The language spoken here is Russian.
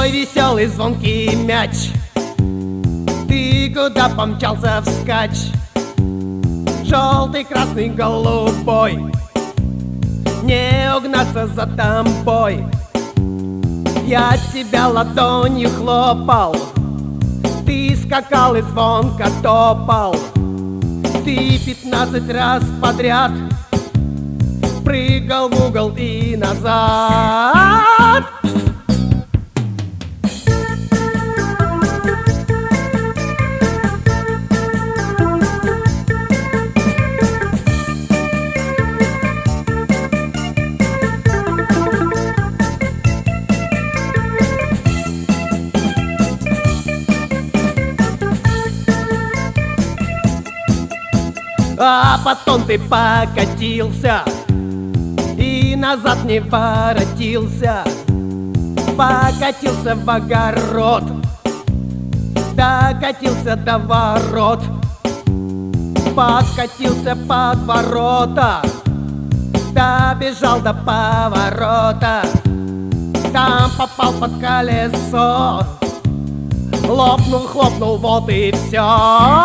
Твой веселый звонкий мяч, ты куда помчался вскачь? Желтый, красный, голубой, не угнаться за тобой. Я тебя ладонью хлопал, ты скакал и звонко топал. Ты 15 раз подряд прыгал в угол и назад. А потом ты покатился и назад не воротился. Покатился в огород, докатился до ворот. Покатился под ворота, добежал до поворота. Там попал под колесо, лопнул, хлопнул, вот и все.